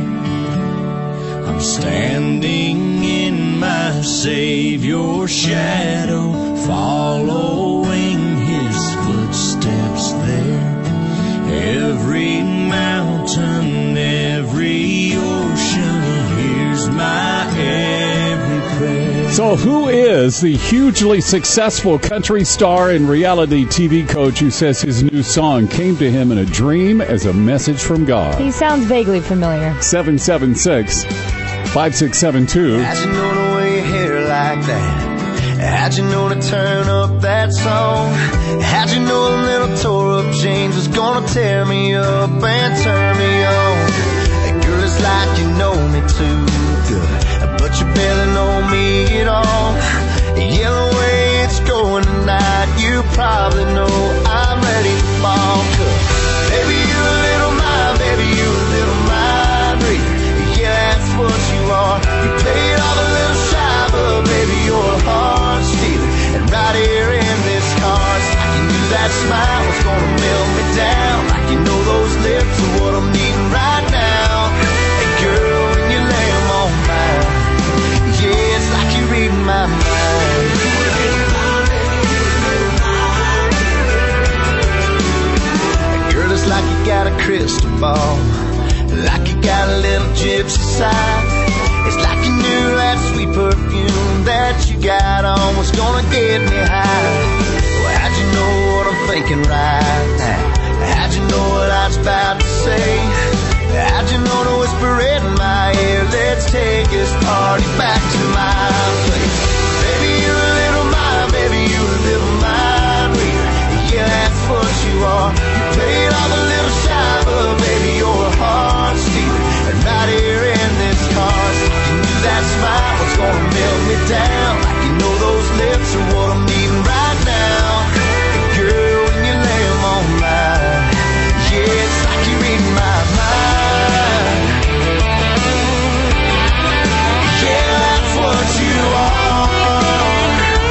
I'm standing in my Savior's shadow, following His footsteps there. Every mountain, every ocean, here's my every prayer. So who is the hugely successful country star and reality T V coach who says his new song came to him in a dream as a message from God? He sounds vaguely familiar. seven seven six, five six seven two. How'd you know to wear your hair like that? How'd you know to turn up that song? How'd you know a little tore up jeans was gonna tear me up and turn me on? Girl, it's like you know me too good, but you barely know me at all. Yeah, the way it's going tonight, you probably know I'm ready to fall. Cause baby, you a little mind, baby, you a little mind reader. Yeah, that's what you are. You play it all a little shy, but baby, you're a heart stealer. And right here in this heart, I can use that smile, it's gonna melt me down. Like you know those lips are what I'm needing right now. Hey girl, when you lay them on mine, yeah, it's like you're reading my mind. crystal ball. Like you got a little gypsy side. It's like you knew that sweet perfume that you got on was gonna get me high. Well, how'd you know what I'm thinking right now? How'd you know what I was about to say? How'd you know to whisper in my ear? Let's take this party back to my place. Baby, you a little mind, baby, you a little mind reader. Yeah, that's what you are. You played off a little shy, but baby, you're a heart stealer. And right here in this car, you knew that smile was gonna melt me down. Like you know those lips are what I'm needing right now. And girl, when you lay them on mine, yeah, it's like you're reading my mind. Yeah, that's what you are.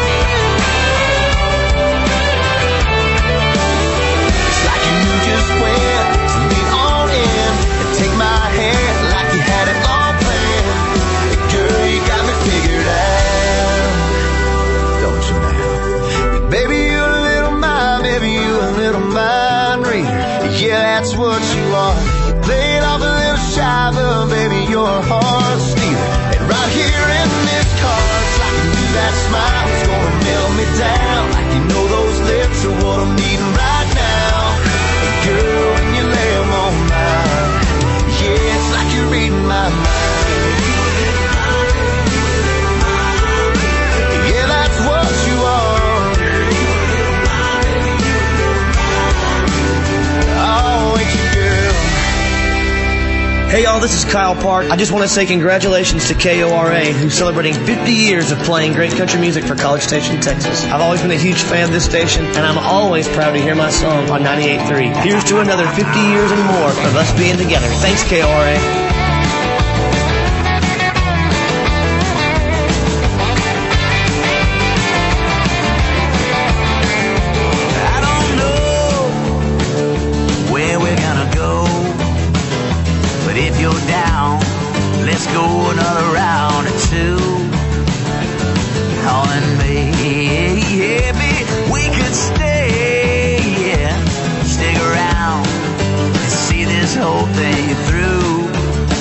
It's like you knew just when to lean on in and take my hand like you had it all planned. And girl, you got me figured out, don't you now? Baby, you a little mind, baby, you a little mind reader. Yeah, that's what you are. You played off a little shy, but baby, you're a heart stealer. And right here in this car, it's like you knew that smile was gonna melt me down. Like you know those lips are what I'm needing right now. And girl, when you lay them on mine, yeah, it's like you're reading my mind. Yeah, that's what you are. Oh, ain't you, girl? Hey y'all, this is Kyle Park. I just want to say congratulations to K O R A, who's celebrating fifty years of playing great country music for College Station, Texas. I've always been a huge fan of this station, and I'm always proud to hear my song on ninety-eight point three. Here's to another fifty years and more of us being together. Thanks, K O R A. Let's go another round or two. Calling me, maybe we could stay, yeah. Stick around and see this whole thing through.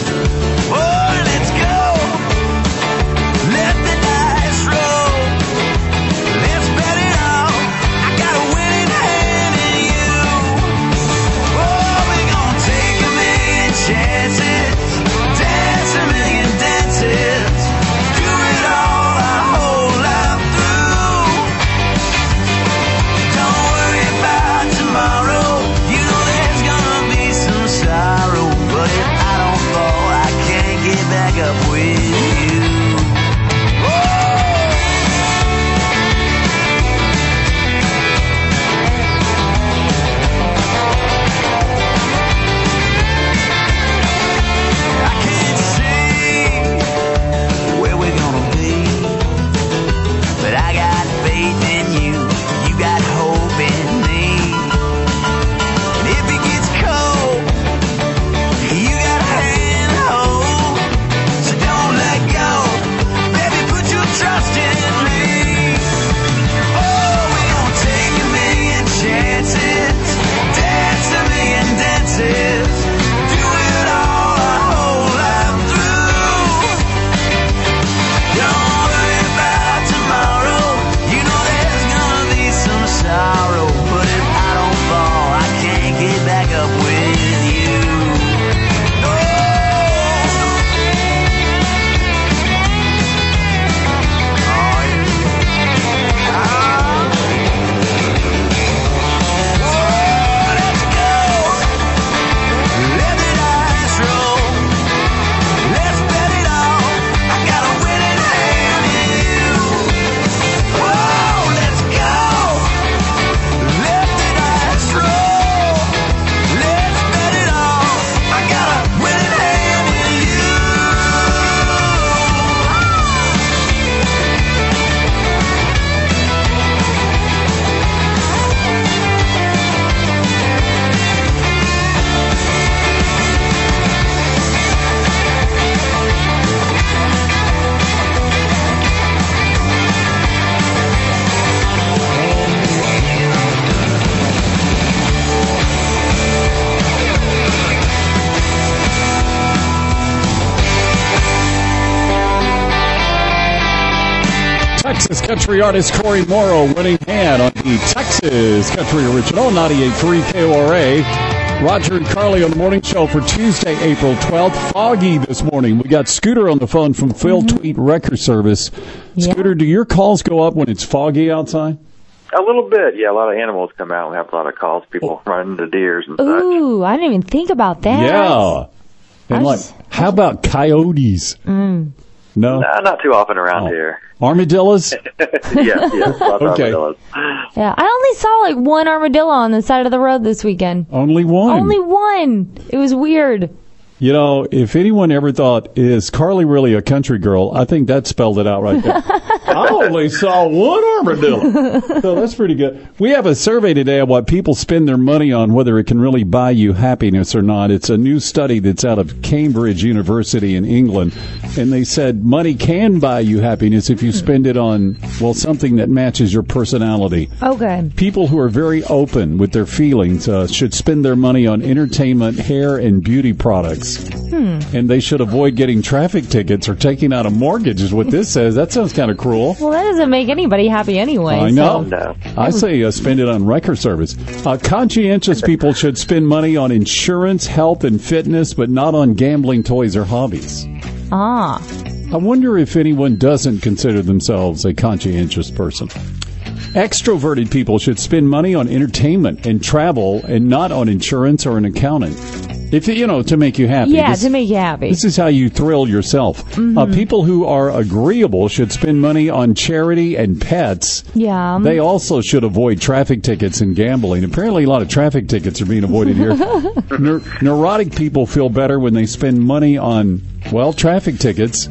Texas country artist Corey Morrow winning hand on the Texas Country Original, ninety-eight point three K O R A. Roger and Carly on the morning show for Tuesday, April twelfth. Foggy this morning. We got Scooter on the phone from Phil mm-hmm. Tweet Record Service. Yeah. Scooter, do your calls go up when it's foggy outside? A little bit, yeah. A lot of animals come out. We have a lot of calls. People oh. run into deers and Ooh, such. I didn't even think about that. Yeah. And like, how about coyotes? Mm. No? Nah, not too often around oh. here. Armadillos? yes, yes. Lots of okay. armadillos. Yeah, I only saw like one armadillo on the side of the road this weekend. Only one? Only one. It was weird. You know, if anyone ever thought, is Carly really a country girl, I think that spelled it out right there. I only saw one armadillo. So that's pretty good. We have a survey today on what people spend their money on, whether it can really buy you happiness or not. It's a new study that's out of Cambridge University in England. And they said money can buy you happiness if you spend it on, well, something that matches your personality. Okay. People who are very open with their feelings uh, should spend their money on entertainment, hair, and beauty products. Hmm. And they should avoid getting traffic tickets or taking out a mortgage, is what this says. That sounds kind of cruel. Well, that doesn't make anybody happy anyway. I know. So. No. I say uh, spend it on record service. Uh, conscientious people should spend money on insurance, health, and fitness, but not on gambling, toys, or hobbies. Ah. I wonder if anyone doesn't consider themselves a conscientious person. Extroverted people should spend money on entertainment and travel and not on insurance or an accountant. If you know, to make you happy. Yeah, this, to make you happy. This is how you thrill yourself. Mm-hmm. Uh, people who are agreeable should spend money on charity and pets. Yeah. They also should avoid traffic tickets and gambling. Apparently, a lot of traffic tickets are being avoided here. Neur- neurotic people feel better when they spend money on, well, traffic tickets.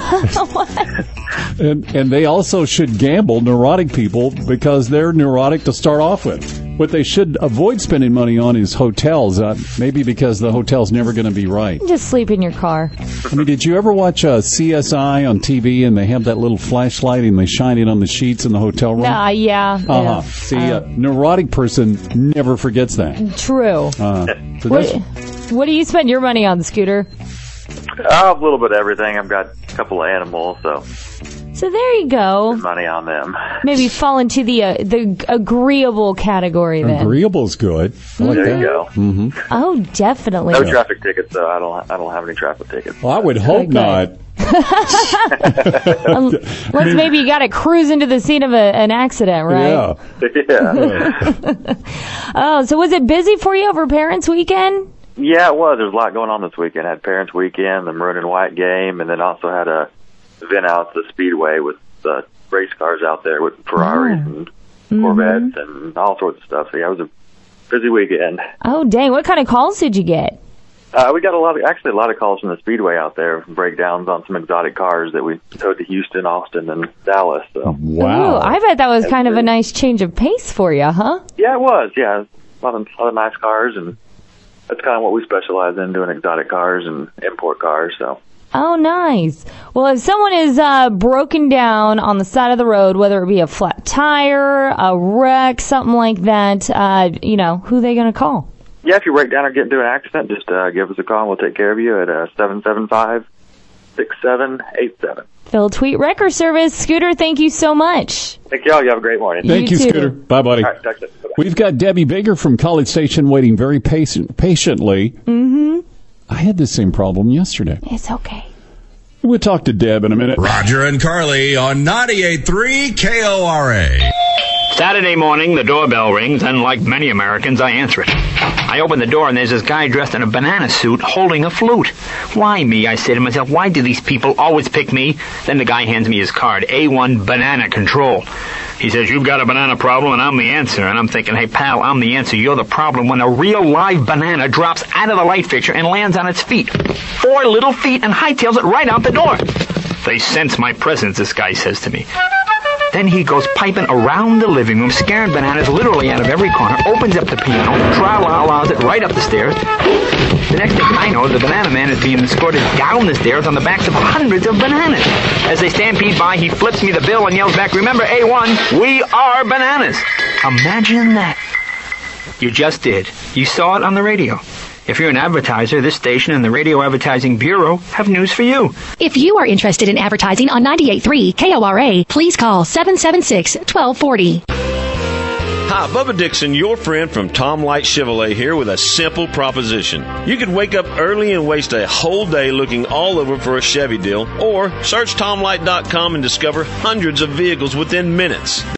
and, and they also should gamble, neurotic people, because they're neurotic to start off with. What they should avoid spending money on is hotels, uh, maybe because the hotel's never going to be right. Just sleep in your car. I mean, did you ever watch uh, C S I on T V and they have that little flashlight and they shine it on the sheets in the hotel room? Uh, yeah. Uh-huh. yeah. See, uh, a neurotic person never forgets that. True. Uh, so what, that's, what do you spend your money on, Scooter? Uh, a little bit of everything. I've got a couple of animals, so... So there you go. Money on them. Maybe fall into the uh, the agreeable category then. Agreeable's good. I like there that. you go. Mm-hmm. Oh, definitely. No traffic tickets, though. I don't. I don't have any traffic tickets. Well, I would hope Okay. not. Unless maybe you got to cruise into the scene of a, an accident, right? Yeah. yeah. Oh, so was it busy for you over Parents' Weekend? Yeah, it was. There's a lot going on this weekend. I had Parents' Weekend, the Maroon and White game, and then also had a event out at the Speedway with uh, race cars out there with Ferraris Oh. and Mm-hmm. Corvettes and all sorts of stuff. So yeah, it was a busy weekend. Oh, dang. What kind of calls did you get? Uh, we got a lot of, actually a lot of calls from the Speedway out there, breakdowns on some exotic cars that we towed to Houston, Austin, and Dallas. So. Wow. Ooh, I bet that was kind of a nice change of pace for you, huh? Yeah, it was. Yeah, a lot of, a lot of nice cars, and that's kind of what we specialize in, doing exotic cars and import cars. So. Oh, nice. Well, if someone is uh, broken down on the side of the road, whether it be a flat tire, a wreck, something like that, uh, you know, who are they going to call? Yeah, if you break down or get into an accident, just uh, give us a call and we'll take care of you at uh, seven seven five, six seven eight seven. Phil Tweet Record Service. Scooter, thank you so much. Thank y'all. You have a great morning. Thank you, You too. Scooter. Bye, buddy. All right, talk to you. Bye-bye. We've got Debbie Baker from College Station waiting very patient, patiently. Mm-hmm. I had the same problem yesterday. It's okay. We'll talk to Deb in a minute. Roger and Carly on ninety-eight point three K O R A. Saturday morning, the doorbell rings, and like many Americans, I answer it. I open the door, and there's this guy dressed in a banana suit holding a flute. Why me? I say to myself, why do these people always pick me? Then the guy hands me his card, A one Banana Control. He says, you've got a banana problem, and I'm the answer. And I'm thinking, hey, pal, I'm the answer. You're the problem when a real live banana drops out of the light fixture and lands on its feet. Four little feet and hightails it right out the door. They sense my presence, this guy says to me. Then he goes piping around the living room, scaring bananas literally out of every corner, opens up the piano, tra-la-la's it right up the stairs. The next thing I know, the banana man is being escorted down the stairs on the backs of hundreds of bananas. As they stampede by, he flips me the bill and yells back, remember, A one, we are bananas. Imagine that. You just did. You saw it on the radio. If you're an advertiser, this station and the Radio Advertising Bureau have news for you. If you are interested in advertising on ninety-eight point three K O R A, please call seven seven six, one two four zero. Hi, Bubba Dixon, your friend from Tom Light Chevrolet here with a simple proposition. You could wake up early and waste a whole day looking all over for a Chevy deal, or search tom light dot com and discover hundreds of vehicles within minutes.